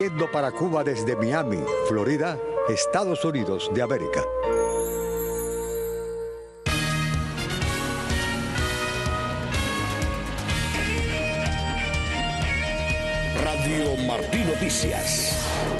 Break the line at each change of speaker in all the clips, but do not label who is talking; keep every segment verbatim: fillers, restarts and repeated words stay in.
Yendo para Cuba desde Miami, Florida, Estados Unidos de América.
Radio Martí Noticias.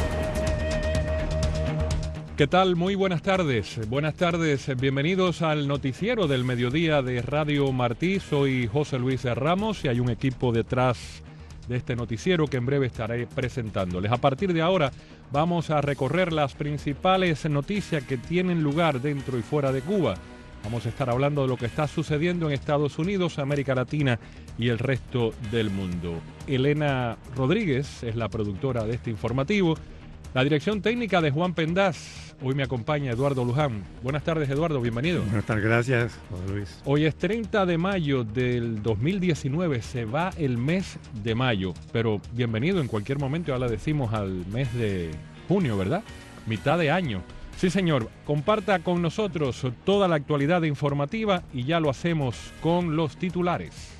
¿Qué tal? Muy buenas tardes. Buenas tardes. Bienvenidos al noticiero del mediodía de Radio Martí. Soy José Luis Ramos y hay un equipo detrás de este noticiero que en breve estaré presentándoles. A partir de ahora vamos a recorrer las principales noticias que tienen lugar dentro y fuera de Cuba. Vamos a estar hablando de lo que está sucediendo en Estados Unidos, América Latina y el resto del mundo. Elena Rodríguez es la productora de este informativo. La dirección técnica de Juan Pendaz. Hoy me acompaña Eduardo Luján. Buenas tardes, Eduardo, bienvenido.
Buenas tardes, gracias, José Luis.
Hoy es treinta de mayo del dos mil diecinueve, se va el mes de mayo, pero bienvenido en cualquier momento, ya le decimos al mes de junio, ¿verdad? Mitad de año. Sí, señor, comparta con nosotros toda la actualidad informativa y ya lo hacemos con los titulares.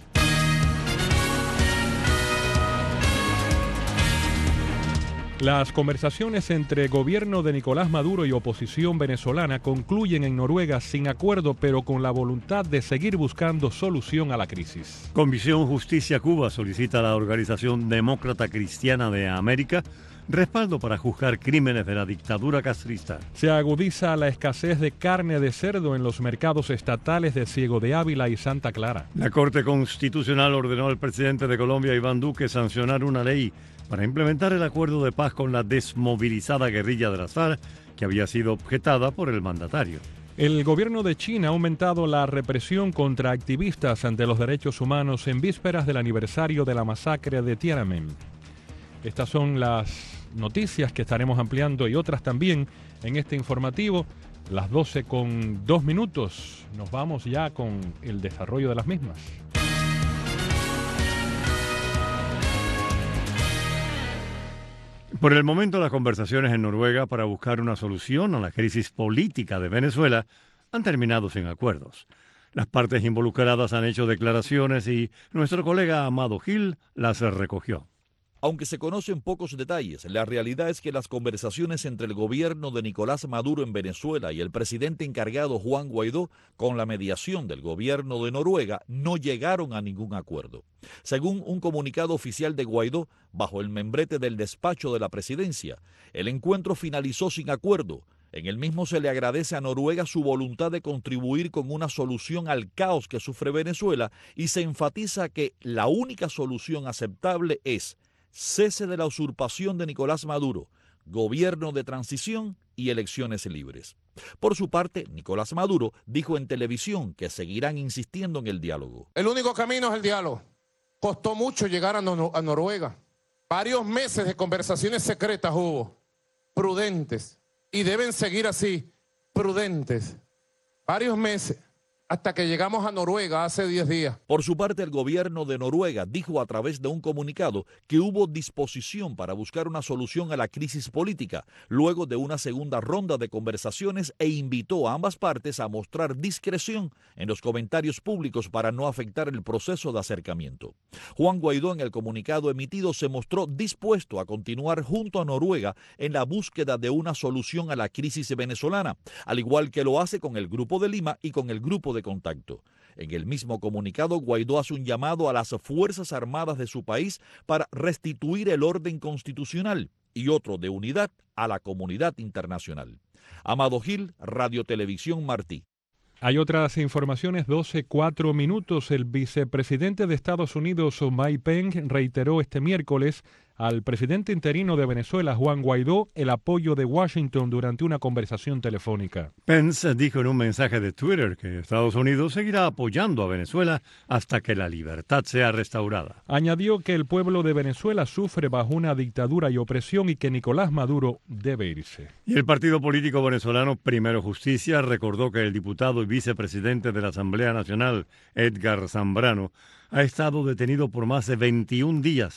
Las conversaciones entre gobierno de Nicolás Maduro y oposición venezolana concluyen en Noruega sin acuerdo, pero con la voluntad de seguir buscando solución a la crisis.
Comisión Justicia Cuba solicita a la Organización Demócrata Cristiana de América respaldo para juzgar crímenes de la dictadura castrista.
Se agudiza la escasez de carne de cerdo en los mercados estatales de Ciego de Ávila y Santa Clara.
La Corte Constitucional ordenó al presidente de Colombia, Iván Duque, sancionar una ley para implementar el acuerdo de paz con la desmovilizada guerrilla de las FARC, que había sido objetada por el mandatario.
El gobierno de China ha aumentado la represión contra activistas ante los derechos humanos en vísperas del aniversario de la masacre de Tiananmen. Estas son las noticias que estaremos ampliando y otras también en este informativo. Las doce con dos minutos. Nos vamos ya con el desarrollo de las mismas.
Por el momento, las conversaciones en Noruega para buscar una solución a la crisis política de Venezuela han terminado sin acuerdos. Las partes involucradas han hecho declaraciones y nuestro colega Amado Gil las recogió.
Aunque se conocen pocos detalles, la realidad es que las conversaciones entre el gobierno de Nicolás Maduro en Venezuela y el presidente encargado Juan Guaidó, con la mediación del gobierno de Noruega, no llegaron a ningún acuerdo. Según un comunicado oficial de Guaidó, bajo el membrete del despacho de la presidencia, el encuentro finalizó sin acuerdo. En el mismo se le agradece a Noruega su voluntad de contribuir con una solución al caos que sufre Venezuela y se enfatiza que la única solución aceptable es cese de la usurpación de Nicolás Maduro, gobierno de transición y elecciones libres. Por su parte, Nicolás Maduro dijo en televisión que seguirán insistiendo en el diálogo.
El único camino es el diálogo. Costó mucho llegar a, Nor- a Noruega. Varios meses de conversaciones secretas hubo, prudentes, y deben seguir así, prudentes. Varios meses. Hasta que llegamos a Noruega hace diez días.
Por su parte, el gobierno de Noruega dijo a través de un comunicado que hubo disposición para buscar una solución a la crisis política luego de una segunda ronda de conversaciones e invitó a ambas partes a mostrar discreción en los comentarios públicos para no afectar el proceso de acercamiento. Juan Guaidó, en el comunicado emitido, se mostró dispuesto a continuar junto a Noruega en la búsqueda de una solución a la crisis venezolana, al igual que lo hace con el Grupo de Lima y con el Grupo de Contacto. En el mismo comunicado, Guaidó hace un llamado a las Fuerzas Armadas de su país para restituir el orden constitucional y otro de unidad a la comunidad internacional. Amado Gil, Radio Televisión Martí.
Hay otras informaciones, doce, cuatro minutos. El vicepresidente de Estados Unidos, Mike Pence, reiteró este miércoles al presidente interino de Venezuela, Juan Guaidó, el apoyo de Washington durante una conversación telefónica.
Pence dijo en un mensaje de Twitter que Estados Unidos seguirá apoyando a Venezuela hasta que la libertad sea restaurada.
Añadió que el pueblo de Venezuela sufre bajo una dictadura y opresión y que Nicolás Maduro debe irse.
Y el partido político venezolano Primero Justicia recordó que el diputado y vicepresidente de la Asamblea Nacional, Edgar Zambrano, ha estado detenido por más de veintiún días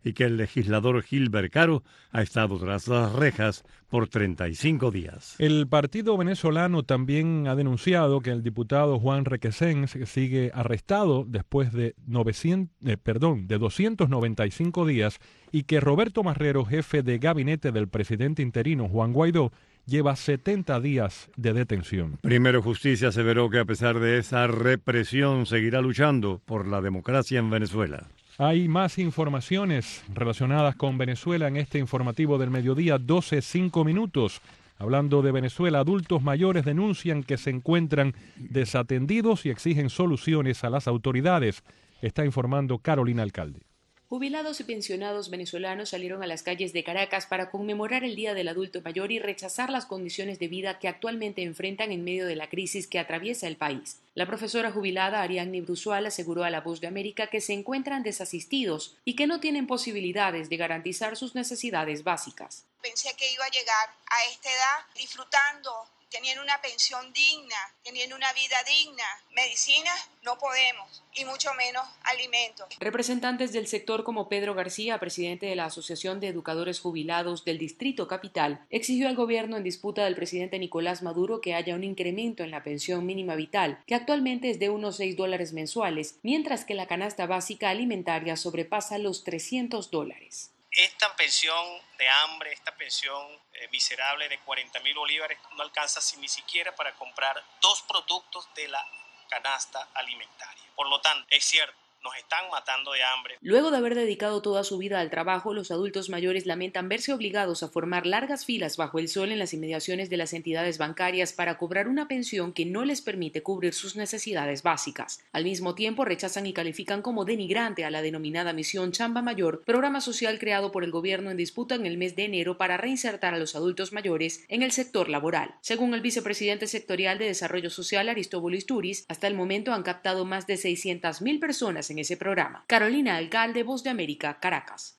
y que el legislador Gilbert Caro ha estado tras las rejas por treinta y cinco días.
El partido venezolano también ha denunciado que el diputado Juan Requesens sigue arrestado después de, novecientos, eh, perdón, de doscientos noventa y cinco días y que Roberto Marrero, jefe de gabinete del presidente interino Juan Guaidó, lleva setenta días de detención.
Primero Justicia aseveró que a pesar de esa represión seguirá luchando por la democracia en Venezuela.
Hay más informaciones relacionadas con Venezuela en este informativo del mediodía, doce cinco minutos. Hablando de Venezuela, adultos mayores denuncian que se encuentran desatendidos y exigen soluciones a las autoridades. Está informando Carolina Alcalde.
Jubilados y pensionados venezolanos salieron a las calles de Caracas para conmemorar el Día del Adulto Mayor y rechazar las condiciones de vida que actualmente enfrentan en medio de la crisis que atraviesa el país. La profesora jubilada Ariadne Brusual aseguró a La Voz de América que se encuentran desasistidos y que no tienen posibilidades de garantizar sus necesidades básicas.
Pensé que iba a llegar a esta edad disfrutando, teniendo una pensión digna, teniendo una vida digna. Medicinas no podemos, y mucho menos alimentos.
Representantes del sector como Pedro García, presidente de la Asociación de Educadores Jubilados del Distrito Capital, exigió al gobierno en disputa del presidente Nicolás Maduro que haya un incremento en la pensión mínima vital, que actualmente es de unos seis dólares mensuales, mientras que la canasta básica alimentaria sobrepasa los trescientos dólares.
Esta pensión de hambre, esta pensión eh, miserable de cuarenta mil bolívares no alcanza ni siquiera para comprar dos productos de la canasta alimentaria. Por lo tanto, es cierto, nos están matando de hambre.
Luego de haber dedicado toda su vida al trabajo, los adultos mayores lamentan verse obligados a formar largas filas bajo el sol en las inmediaciones de las entidades bancarias para cobrar una pensión que no les permite cubrir sus necesidades básicas. Al mismo tiempo, rechazan y califican como denigrante a la denominada Misión Chamba Mayor, programa social creado por el gobierno en disputa en el mes de enero para reinsertar a los adultos mayores en el sector laboral. Según el vicepresidente sectorial de Desarrollo Social, Aristóbulo Isturiz, hasta el momento han captado más de seiscientas mil personas en en ese programa. Carolina Alcalde, Voz de América, Caracas.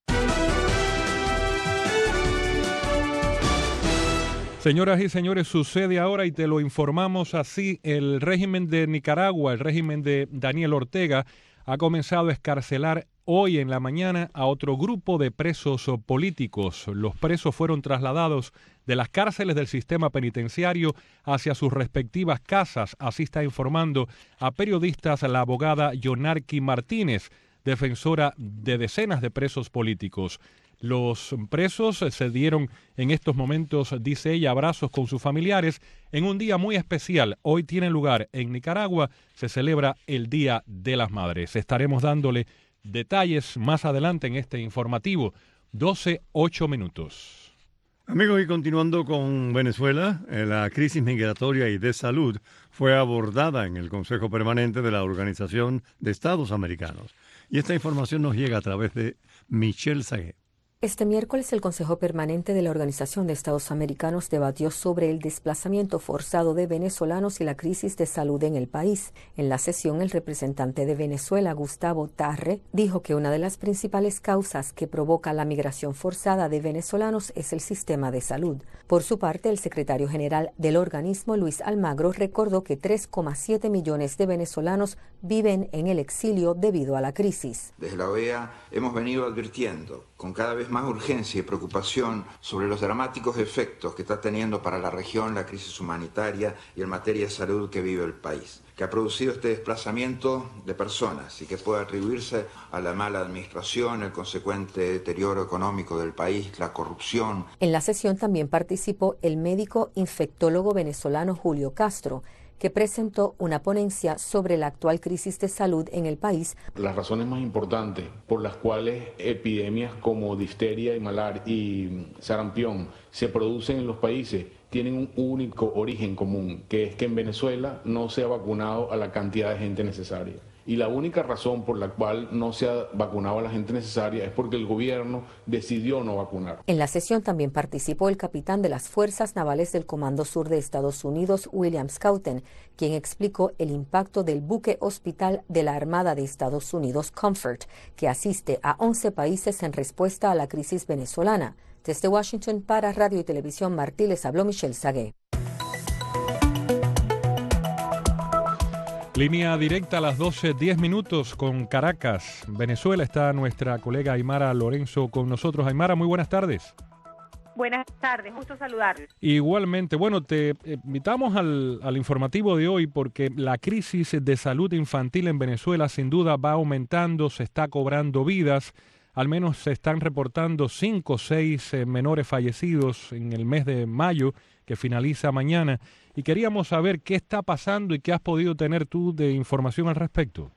Señoras y señores, sucede ahora y te lo informamos así. El régimen de Nicaragua, el régimen de Daniel Ortega, ha comenzado a excarcelar hoy en la mañana a otro grupo de presos políticos. Los presos fueron trasladados de las cárceles del sistema penitenciario hacia sus respectivas casas. Así está informando a periodistas la abogada Yonarqui Martínez, defensora de decenas de presos políticos. Los presos se dieron en estos momentos, dice ella, abrazos con sus familiares en un día muy especial. Hoy tiene lugar en Nicaragua, se celebra el Día de las Madres. Estaremos dándole detalles más adelante en este informativo. doce, ocho minutos.
Amigos, y continuando con Venezuela, la crisis migratoria y de salud fue abordada en el Consejo Permanente de la Organización de Estados Americanos. Y esta información nos llega a través de Michelle Sagué.
Este miércoles el Consejo Permanente de la Organización de Estados Americanos debatió sobre el desplazamiento forzado de venezolanos y la crisis de salud en el país. En la sesión, el representante de Venezuela, Gustavo Tarre, dijo que una de las principales causas que provoca la migración forzada de venezolanos es el sistema de salud. Por su parte, el secretario general del organismo, Luis Almagro, recordó que tres coma siete millones de venezolanos viven en el exilio debido a la crisis.
Desde la O E A hemos venido advirtiendo con cada vez más urgencia y preocupación sobre los dramáticos efectos que está teniendo para la región la crisis humanitaria y en materia de salud que vive el país, que ha producido este desplazamiento de personas y que puede atribuirse a la mala administración, el consecuente deterioro económico del país, la corrupción.
En la sesión también participó el médico infectólogo venezolano Julio Castro, que presentó una ponencia sobre la actual crisis de salud en el país.
Las razones más importantes por las cuales epidemias como difteria y malaria y sarampión se producen en los países tienen un único origen común, que es que en Venezuela no se ha vacunado a la cantidad de gente necesaria. Y la única razón por la cual no se ha vacunado a la gente necesaria es porque el gobierno decidió no vacunar.
En la sesión también participó el capitán de las Fuerzas Navales del Comando Sur de Estados Unidos, William Schouten, quien explicó el impacto del buque hospital de la Armada de Estados Unidos, Comfort, que asiste a once países en respuesta a la crisis venezolana. Desde Washington, para Radio y Televisión Martí, les habló Michelle Sagué.
Línea directa a las doce, diez minutos con Caracas, Venezuela. Está nuestra colega Aymara Lorenzo con nosotros. Aymara, muy buenas tardes.
Buenas tardes, gusto saludarles.
Igualmente, bueno, te invitamos al, al informativo de hoy porque la crisis de salud infantil en Venezuela sin duda va aumentando, se está cobrando vidas. Al menos se están reportando cinco o seis eh, menores fallecidos en el mes de mayo, que finaliza mañana. Y queríamos saber qué está pasando y qué has podido tener tú de información al respecto.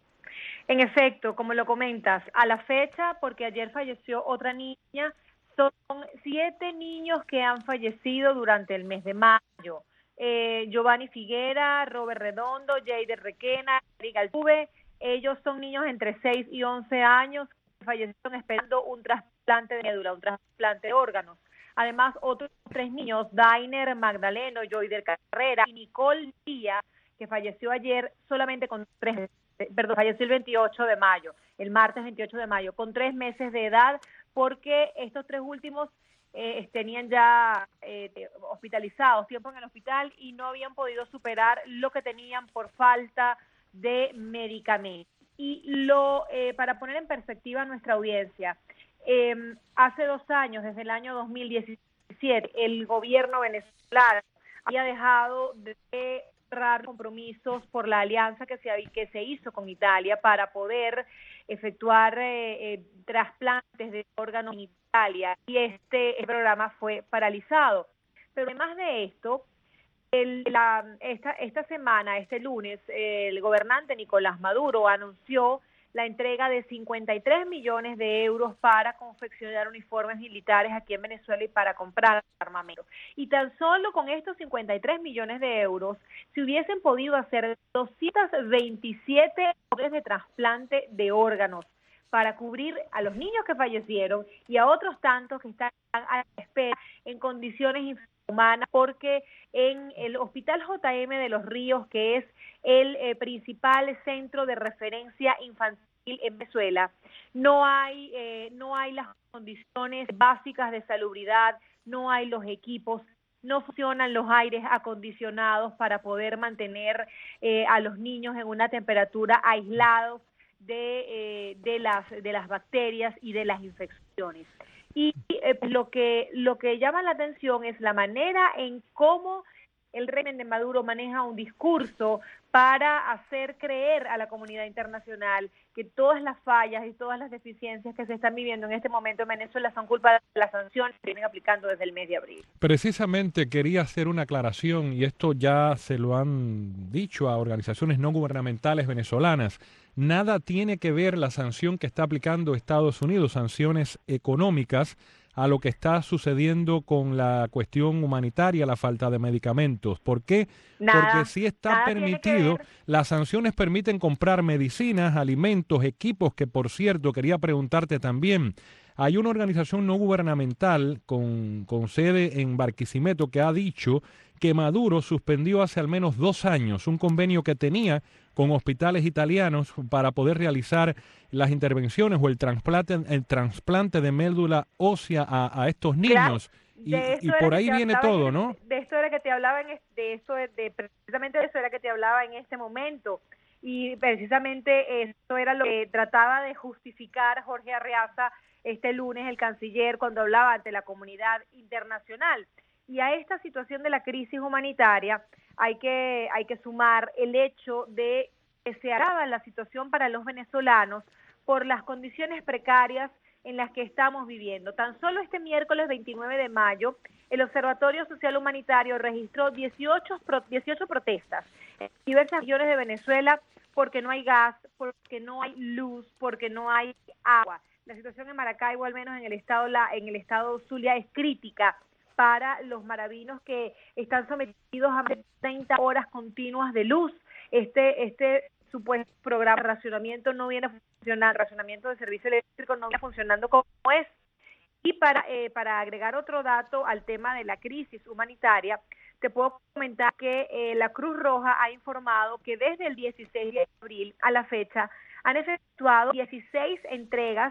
En efecto, como lo comentas, a la fecha, porque ayer falleció otra niña, son siete niños que han fallecido durante el mes de mayo. Eh, Giovanni Figuera, Robert Redondo, Jeider Requena, Eric Altuve, ellos son niños entre seis y once años que fallecieron esperando un trasplante de médula, un trasplante de órganos. Además, otros tres niños, Dainer Magdaleno, Joyder Carrera y Nicole Díaz, que falleció ayer solamente con tres, perdón, falleció el veintiocho de mayo, el martes veintiocho de mayo, con tres meses de edad, porque estos tres últimos eh, tenían ya eh, hospitalizados, tiempo en el hospital y no habían podido superar lo que tenían por falta de medicamentos. Y lo eh, para poner en perspectiva a nuestra audiencia, Eh, hace dos años, desde el año dos mil diecisiete, el gobierno venezolano había dejado de cerrar compromisos por la alianza que se, que se hizo con Italia para poder efectuar eh, eh, trasplantes de órganos en Italia, y este el programa fue paralizado. Pero además de esto, el, la, esta, esta semana, este lunes, eh, el gobernante Nicolás Maduro anunció la entrega de cincuenta y tres millones de euros para confeccionar uniformes militares aquí en Venezuela y para comprar armamento. Y tan solo con estos cincuenta y tres millones de euros, se hubiesen podido hacer doscientos veintisiete órdenes de trasplante de órganos para cubrir a los niños que fallecieron y a otros tantos que están a la espera en condiciones inhumanas, porque en el Hospital J M de Los Ríos, que es el eh, principal centro de referencia infantil en Venezuela, no hay eh, no hay las condiciones básicas de salubridad, no hay los equipos, no funcionan los aires acondicionados para poder mantener eh, a los niños en una temperatura aislados de eh, de las de las bacterias y de las infecciones. Y eh, lo que lo que llama la atención es la manera en cómo el régimen de Maduro maneja un discurso para hacer creer a la comunidad internacional que todas las fallas y todas las deficiencias que se están viviendo en este momento en Venezuela son culpa de las sanciones que vienen aplicando desde el mes de abril.
Precisamente quería hacer una aclaración, y esto ya se lo han dicho a organizaciones no gubernamentales venezolanas. Nada tiene que ver la sanción que está aplicando Estados Unidos, sanciones económicas, a lo que está sucediendo con la cuestión humanitaria, la falta de medicamentos. ¿Por qué? Nada, Porque sí está permitido, las sanciones permiten comprar medicinas, alimentos, equipos, que por cierto quería preguntarte también, hay una organización no gubernamental con, con sede en Barquisimeto que ha dicho que Maduro suspendió hace al menos dos años un convenio que tenía con hospitales italianos para poder realizar las intervenciones o el trasplante, el trasplante de médula ósea a, a estos niños. Claro, y, y por ahí viene todo,
en,
¿no?
De esto era que te hablaba, en, de esto de, de, precisamente de eso era que te hablaba en este momento. Y precisamente esto era lo que trataba de justificar Jorge Arreaza este lunes, el canciller, cuando hablaba ante la comunidad internacional. Y a esta situación de la crisis humanitaria hay que, hay que sumar el hecho de que se agrava la situación para los venezolanos por las condiciones precarias en las que estamos viviendo. Tan solo este miércoles veintinueve de mayo, el Observatorio Social Humanitario registró dieciocho, dieciocho protestas en diversas regiones de Venezuela porque no hay gas, porque no hay luz, porque no hay agua. La situación en Maracaibo, al menos en el estado, la, en el estado Zulia, es crítica para los maravinos que están sometidos a treinta horas continuas de luz. Este este supuesto programa de racionamiento no viene funcionando, racionamiento de servicio eléctrico no viene funcionando como es. Y para eh, para agregar otro dato al tema de la crisis humanitaria, te puedo comentar que eh, la Cruz Roja ha informado que desde el dieciséis de abril a la fecha han efectuado dieciséis entregas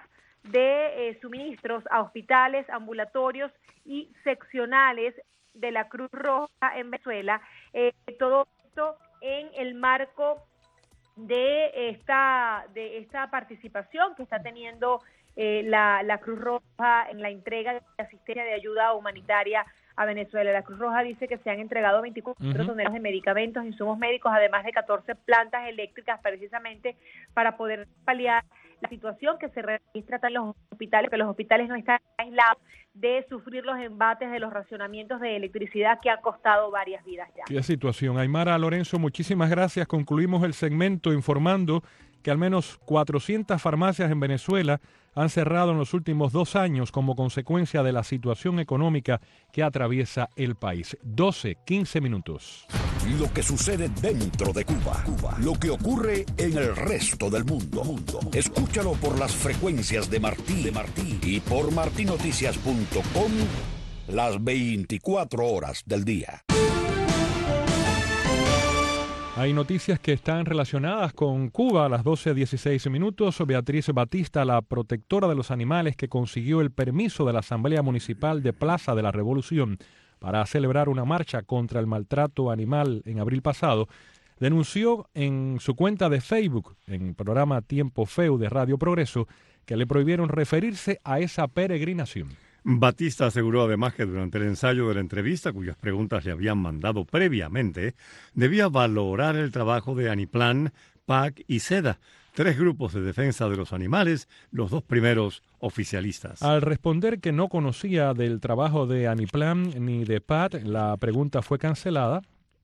de eh, suministros a hospitales, ambulatorios y seccionales de la Cruz Roja en Venezuela. Eh, todo esto en el marco de esta, de esta participación que está teniendo eh, la, la Cruz Roja en la entrega de asistencia de ayuda humanitaria a Venezuela. La Cruz Roja dice que se han entregado veinticuatro uh-huh. toneladas de medicamentos, insumos médicos, además de catorce plantas eléctricas, precisamente para poder paliar la situación que se registra en los hospitales, que los hospitales no están aislados de sufrir los embates de los racionamientos de electricidad que han costado varias vidas ya.
Qué situación. Aymara Lorenzo, muchísimas gracias. Concluimos el segmento informando que al menos cuatrocientas farmacias en Venezuela han cerrado en los últimos dos años como consecuencia de la situación económica que atraviesa el país. doce, quince minutos.
Lo que sucede dentro de Cuba, Cuba, lo que ocurre en el resto del mundo. mundo. Escúchalo por las frecuencias de Martí, de Martí y por martí noticias punto com las veinticuatro horas del día.
Hay noticias que están relacionadas con Cuba a las doce dieciséis minutos. Beatriz Batista, la protectora de los animales que consiguió el permiso de la Asamblea Municipal de Plaza de la Revolución para celebrar una marcha contra el maltrato animal en abril pasado, denunció en su cuenta de Facebook, en el programa Tiempo Feo de Radio Progreso, que le prohibieron referirse a esa peregrinación.
Batista aseguró además que durante el ensayo de la entrevista, cuyas preguntas le habían mandado previamente, debía valorar el trabajo de Aniplan, P A C y SEDA, tres grupos de defensa de los animales, los dos primeros oficialistas.
Al responder que no conocía del trabajo de Aniplan ni de P A C, la pregunta fue cancelada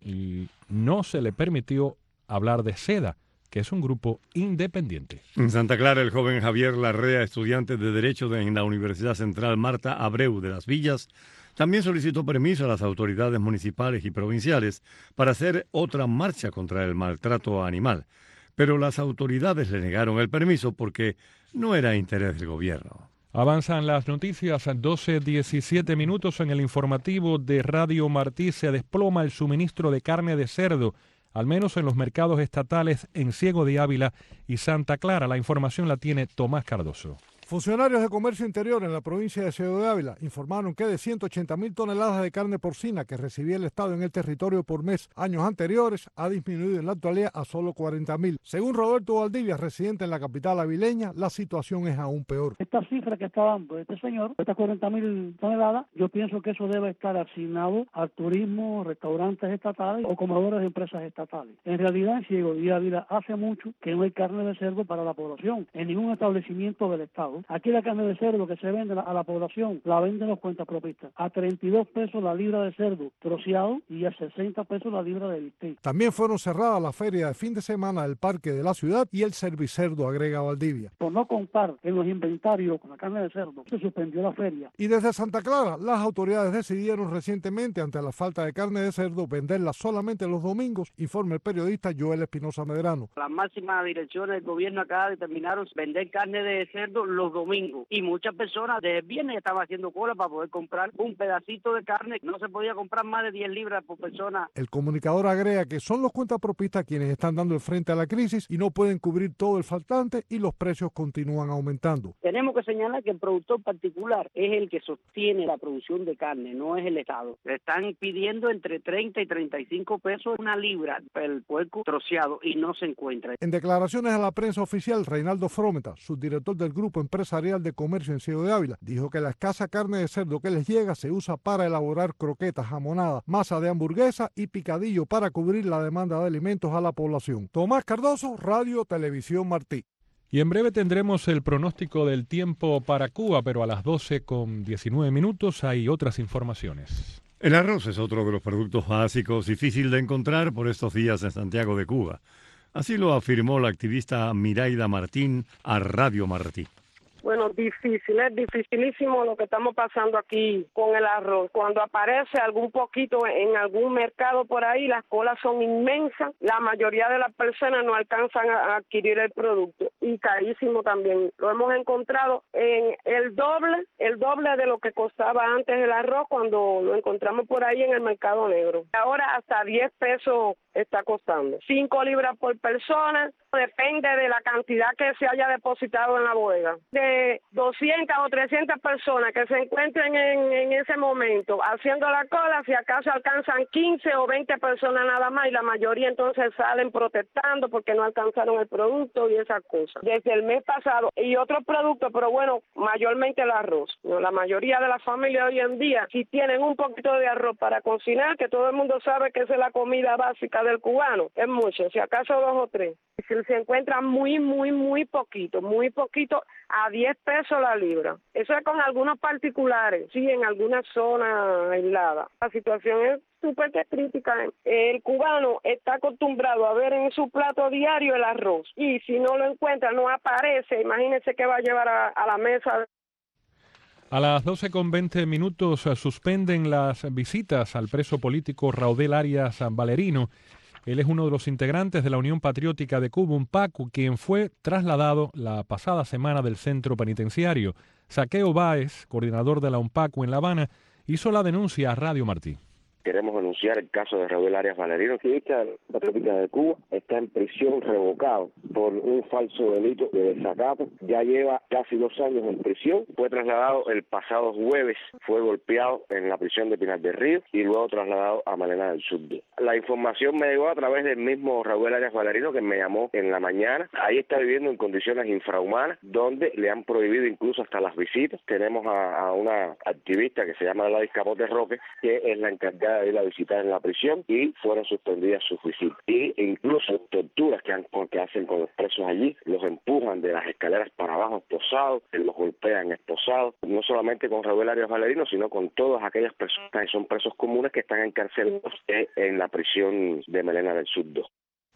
y no se le permitió hablar de SEDA, que es un grupo independiente.
En Santa Clara, el joven Javier Larrea, estudiante de Derecho de, en la Universidad Central Marta Abreu de Las Villas, también solicitó permiso a las autoridades municipales y provinciales para hacer otra marcha contra el maltrato animal. Pero las autoridades le negaron el permiso porque no era interés del gobierno.
Avanzan las noticias a doce diecisiete minutos en el informativo de Radio Martí. Se desploma el suministro de carne de cerdo, al menos en los mercados estatales en Ciego de Ávila y Santa Clara. La información la tiene Tomás Cardoso.
Funcionarios de Comercio Interior en la provincia de Ciego de Ávila informaron que de ciento ochenta mil toneladas de carne porcina que recibía el Estado en el territorio por mes años anteriores, ha disminuido en la actualidad a solo cuarenta mil. Según Roberto Valdivia, residente en la capital avileña, la situación es aún peor.
Esta cifra que está dando este señor, estas cuarenta mil toneladas, yo pienso que eso debe estar asignado al turismo, restaurantes estatales o comedores de empresas estatales. En realidad, en Ciego de Ávila hace mucho que no hay carne de cerdo para la población en ningún establecimiento del Estado. Aquí la carne de cerdo que se vende a la población la venden los cuentapropistas a treinta y dos pesos la libra de cerdo troceado y a sesenta pesos la libra de bistec.
También fueron cerradas la feria de fin de semana del parque de la ciudad y el servicerdo, agrega Valdivia.
Por no contar en los inventarios con la carne de cerdo, se suspendió la feria.
Y desde Santa Clara, las autoridades decidieron recientemente, ante la falta de carne de cerdo, venderla solamente los domingos, informa el periodista Joel Espinosa Medrano.
Las máximas direcciones del gobierno acá determinaron vender carne de cerdo los domingos y muchas personas de viernes estaban haciendo cola para poder comprar un pedacito de carne. No se podía comprar más de diez libras por persona.
El comunicador agrega que son los cuentapropistas quienes están dando el frente a la crisis y no pueden cubrir todo el faltante y los precios continúan aumentando.
Tenemos que señalar que el productor particular es el que sostiene la producción de carne, no es el Estado. Le están pidiendo entre treinta y treinta y cinco pesos una libra el puerco troceado y no se encuentra.
En declaraciones a la prensa oficial, Reinaldo Frometa, subdirector del Grupo Empresarial de Comercio en Ciego de Ávila, dijo que la escasa carne de cerdo que les llega se usa para elaborar croquetas, jamonadas, masa de hamburguesa y picadillo para cubrir la demanda de alimentos a la población. Tomás Cardoso, Radio Televisión Martí.
Y en breve tendremos el pronóstico del tiempo para Cuba, pero a las doce con diecinueve minutos hay otras informaciones.
El arroz es otro de los productos básicos difícil de encontrar por estos días en Santiago de Cuba. Así lo afirmó la activista Miraida Martín a Radio Martí.
Bueno, difícil, es dificilísimo lo que estamos pasando aquí con el arroz. Cuando aparece algún poquito en algún mercado por ahí, las colas son inmensas. La mayoría de las personas no alcanzan a adquirir el producto y carísimo también. Lo hemos encontrado en el doble, el doble de lo que costaba antes el arroz cuando lo encontramos por ahí en el mercado negro. Ahora hasta diez pesos está costando. cinco libras por persona, depende de la cantidad que se haya depositado en la bodega. De de doscientas o trescientas personas que se encuentren en, en ese momento haciendo la cola, si acaso alcanzan quince o veinte personas nada más, y la mayoría entonces salen protestando porque no alcanzaron el producto y esas cosas. Desde el mes pasado, y otros productos, pero bueno, mayormente el arroz, ¿no? La mayoría de las familias hoy en día, si tienen un poquito de arroz para cocinar, que todo el mundo sabe que esa es la comida básica del cubano, es mucho, si acaso dos o tres. Si se encuentra muy, muy, muy poquito, muy poquito, a diez pesos la libra. Eso es con algunos particulares, sí, en algunas zonas aisladas. La situación es súper crítica. El cubano está acostumbrado a ver en su plato diario el arroz, y si no lo encuentra, no aparece, imagínense qué va a llevar a, a la mesa.
A las doce con veinte minutos suspenden las visitas al preso político Raudel Arias Valerino. Él es uno de los integrantes de la Unión Patriótica de Cuba, UNPACU, quien fue trasladado la pasada semana del centro penitenciario. Saqueo Báez, coordinador de la UNPACU en La Habana, hizo la denuncia a Radio Martí.
Queremos denunciar el caso de Raudel Arias Valerino, que activista patriótica de Cuba, está en prisión revocado por un falso delito de desacato. Ya lleva casi dos años en prisión. Fue trasladado el pasado jueves, fue golpeado en la prisión de Pinar del Río y luego trasladado a Malena del Sur. La información me llegó a través del mismo Raudel Arias Valerino, que me llamó en la mañana. Ahí está viviendo en condiciones infrahumanas, donde le han prohibido incluso hasta las visitas. Tenemos a, a una activista que se llama Gladys Capote Roque, que es la encargada de ir a visitar en la prisión, y fueron suspendidas sus visitas. Y incluso torturas que, han, que hacen con los presos allí, los empujan de las escaleras para abajo esposados, los golpean esposados, no solamente con Raudel Arias Valerino, sino con todas aquellas personas que son presos comunes que están encarcelados en la prisión de Malena del Sur dos.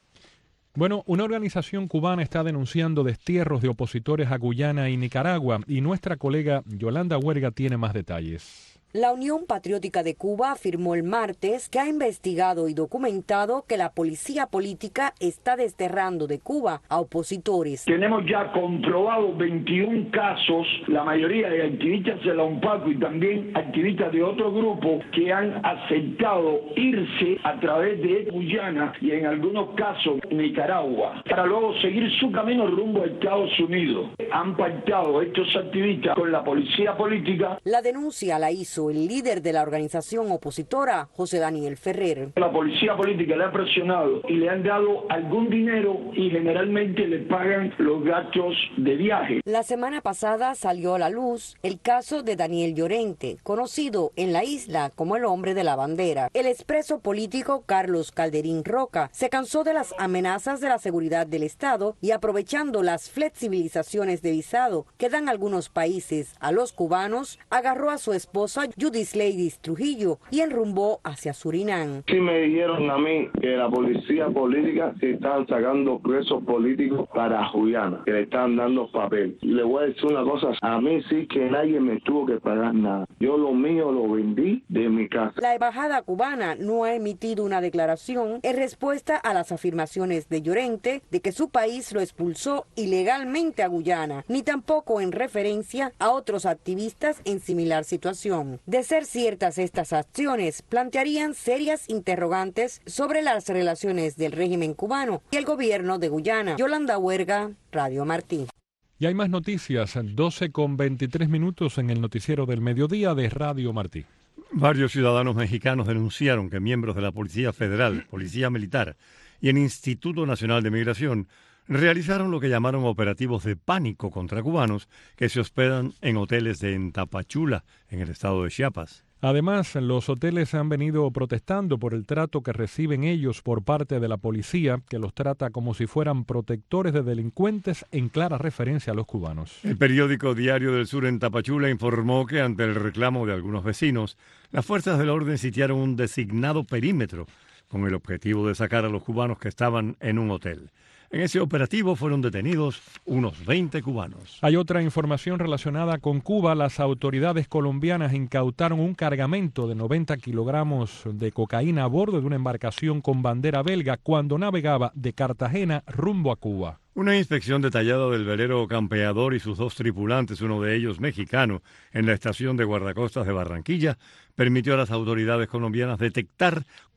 Bueno, una organización cubana está denunciando destierros de opositores a Guyana y Nicaragua, y nuestra colega Yolanda Huerga tiene más detalles.
La Unión Patriótica de Cuba afirmó el martes que ha investigado y documentado que la policía política está desterrando de Cuba a opositores.
Tenemos ya comprobado veintiún casos, la mayoría de activistas de la UNPACU y también activistas de otro grupo que han aceptado irse a través de Guyana y en algunos casos Nicaragua, para luego seguir su camino rumbo a Estados Unidos. Han pactado estos activistas con la policía política.
La denuncia la hizo el líder de la organización opositora, José Daniel Ferrer.
La policía política le ha presionado y le han dado algún dinero y generalmente le pagan los gastos de viaje.
La semana pasada salió a la luz el caso de Daniel Llorente, conocido en la isla como el hombre de la bandera. El expreso político Carlos Calderín Roca se cansó de las amenazas de la seguridad del Estado y, aprovechando las flexibilizaciones de visado que dan algunos países a los cubanos, agarró a su esposa Judith Ladies Trujillo y enrumbó hacia Surinam.
Sí me dijeron a mí que la policía política se estaban sacando presos políticos para Guyana, que le estaban dando papel. Y le voy a decir una cosa, a mí sí que nadie me tuvo que pagar nada. Yo lo mío lo vendí de mi casa.
La embajada cubana no ha emitido una declaración en respuesta a las afirmaciones de Llorente de que su país lo expulsó ilegalmente a Guyana, ni tampoco en referencia a otros activistas en similar situación. De ser ciertas estas acciones, plantearían serias interrogantes sobre las relaciones del régimen cubano y el gobierno de Guyana. Yolanda Huerga, Radio Martí.
Y hay más noticias, doce con veintitrés minutos en el noticiero del mediodía de Radio Martí.
Varios ciudadanos mexicanos denunciaron que miembros de la Policía Federal, Policía Militar y el Instituto Nacional de Migración realizaron lo que llamaron operativos de pánico contra cubanos que se hospedan en hoteles de Tapachula, en el estado de Chiapas.
Además, los hoteles han venido protestando por el trato que reciben ellos por parte de la policía, que los trata como si fueran protectores de delincuentes, en clara referencia a los cubanos.
El periódico Diario del Sur en Tapachula informó que ante el reclamo de algunos vecinos, las fuerzas del orden sitiaron un designado perímetro con el objetivo de sacar a los cubanos que estaban en un hotel. En ese operativo fueron detenidos unos veinte cubanos.
Hay otra información relacionada con Cuba. Las autoridades colombianas incautaron un cargamento de noventa kilogramos de cocaína a bordo de una embarcación con bandera belga cuando navegaba de Cartagena rumbo a Cuba.
Una inspección detallada del velero Campeador y sus dos tripulantes, uno de ellos mexicano, en la estación de guardacostas de Barranquilla, permitió a las autoridades colombianas detectar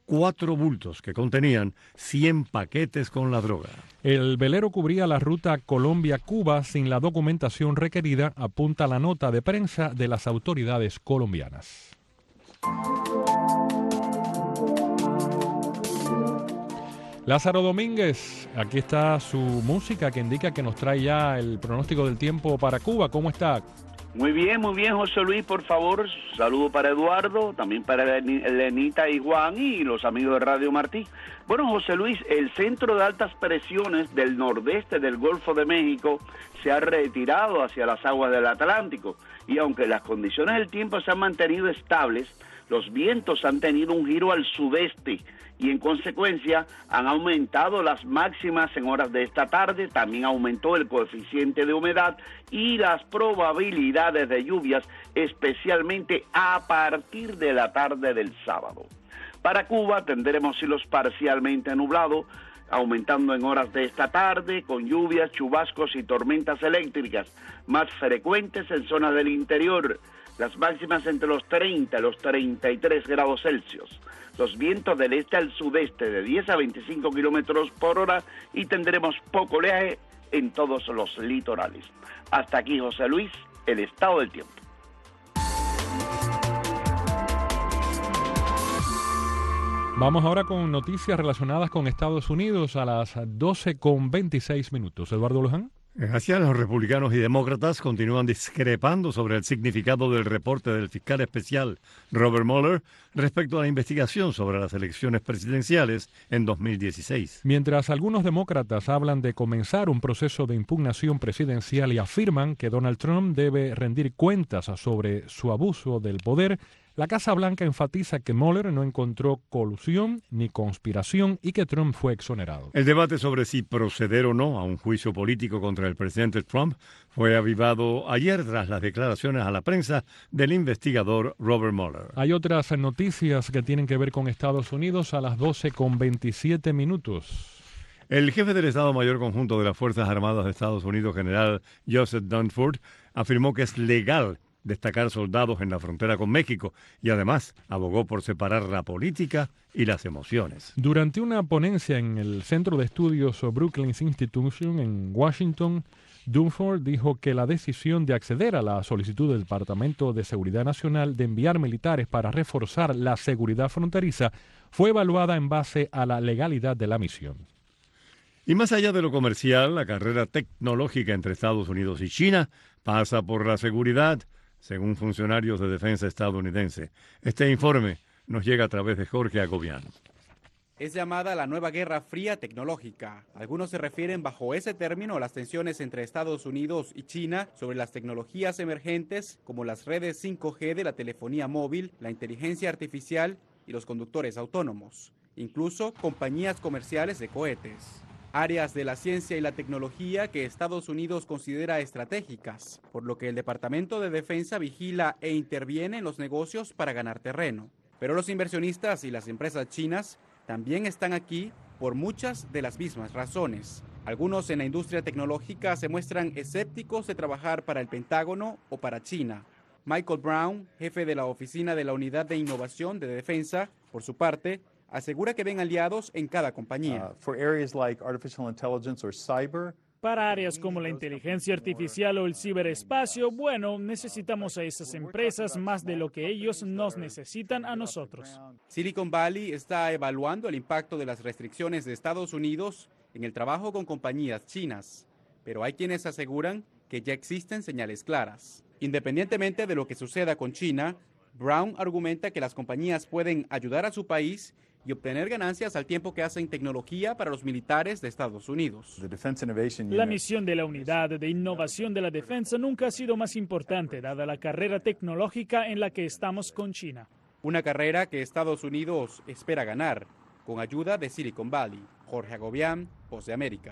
cuatro bultos que contenían cien paquetes con la droga.
El velero cubría la ruta Colombia-Cuba sin la documentación requerida, apunta la nota de prensa de las autoridades colombianas. Lázaro Domínguez, aquí está su música que indica que nos trae ya el pronóstico del tiempo para Cuba. ¿Cómo está?
Muy bien, muy bien, José Luis, por favor, saludo para Eduardo, también para Lenita y Juan y los amigos de Radio Martí. Bueno, José Luis, el centro de altas presiones del nordeste del Golfo de México se ha retirado hacia las aguas del Atlántico y aunque las condiciones del tiempo se han mantenido estables, los vientos han tenido un giro al sudeste y en consecuencia han aumentado las máximas en horas de esta tarde, también aumentó el coeficiente de humedad y las probabilidades de lluvias, especialmente a partir de la tarde del sábado. Para Cuba tendremos cielos parcialmente nublados, aumentando en horas de esta tarde, con lluvias, chubascos y tormentas eléctricas, más frecuentes en zonas del interior. Las máximas entre los treinta y los treinta y tres grados Celsius. Los vientos del este al sudeste de diez a veinticinco kilómetros por hora y tendremos poco oleaje en todos los litorales. Hasta aquí, José Luis, el estado del tiempo.
Vamos ahora con noticias relacionadas con Estados Unidos a las doce con veintiséis minutos. Eduardo Luján.
Gracias. Los republicanos y demócratas continúan discrepando sobre el significado del reporte del fiscal especial Robert Mueller respecto a la investigación sobre las elecciones presidenciales en dos mil dieciséis.
Mientras algunos demócratas hablan de comenzar un proceso de impugnación presidencial y afirman que Donald Trump debe rendir cuentas sobre su abuso del poder, la Casa Blanca enfatiza que Mueller no encontró colusión ni conspiración y que Trump fue exonerado.
El debate sobre si proceder o no a un juicio político contra el presidente Trump fue avivado ayer tras las declaraciones a la prensa del investigador Robert Mueller.
Hay otras noticias que tienen que ver con Estados Unidos a las doce con veintisiete minutos.
El jefe del Estado Mayor Conjunto de las Fuerzas Armadas de Estados Unidos, general Joseph Dunford, afirmó que es legal destacar soldados en la frontera con México y además abogó por separar la política y las emociones.
Durante una ponencia en el Centro de Estudios Brookings Institution en Washington, Dunford dijo que la decisión de acceder a la solicitud del Departamento de Seguridad Nacional de enviar militares para reforzar la seguridad fronteriza fue evaluada en base a la legalidad de la misión.
Y más allá de lo comercial, la carrera tecnológica entre Estados Unidos y China pasa por la seguridad, según funcionarios de defensa estadounidense. Este informe nos llega a través de Jorge Agobián.
Es llamada la nueva Guerra Fría tecnológica. Algunos se refieren bajo ese término a las tensiones entre Estados Unidos y China sobre las tecnologías emergentes como las redes cinco G de la telefonía móvil, la inteligencia artificial y los conductores autónomos, incluso compañías comerciales de cohetes. Áreas de la ciencia y la tecnología que Estados Unidos considera estratégicas, por lo que el Departamento de Defensa vigila e interviene en los negocios para ganar terreno. Pero los inversionistas y las empresas chinas también están aquí por muchas de las mismas razones. Algunos en la industria tecnológica se muestran escépticos de trabajar para el Pentágono o para China. Michael Brown, jefe de la Oficina de la Unidad de Innovación de Defensa, por su parte, asegura que ven aliados en cada compañía.
Para áreas como la inteligencia artificial o el ciberespacio, bueno, necesitamos a esas empresas más de lo que ellos nos necesitan a nosotros.
Silicon Valley está evaluando el impacto de las restricciones de Estados Unidos en el trabajo con compañías chinas, pero hay quienes aseguran que ya existen señales claras. Independientemente de lo que suceda con China, Brown argumenta que las compañías pueden ayudar a su país y obtener ganancias al tiempo que hacen tecnología para los militares de Estados Unidos.
La misión de la Unidad de Innovación de la Defensa nunca ha sido más importante, dada la carrera tecnológica en la que estamos con China.
Una carrera que Estados Unidos espera ganar, con ayuda de Silicon Valley. Jorge Agobián, Voz de América.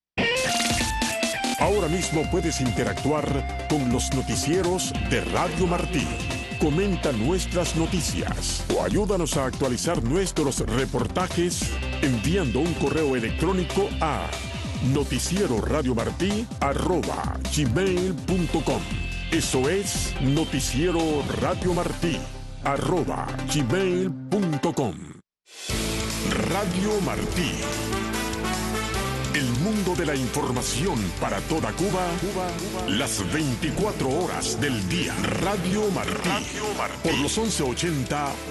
Ahora mismo puedes interactuar con los noticieros de Radio Martí. Comenta nuestras noticias o ayúdanos a actualizar nuestros reportajes enviando un correo electrónico a noticieroradiomartí arroba gmail punto com. Eso es noticieroradiomartí arroba gmail punto com. Radio Martí. El mundo de la información para toda Cuba, Cuba, Cuba. Las veinticuatro horas del día. Radio Martí. Radio Martí. Por los once ochenta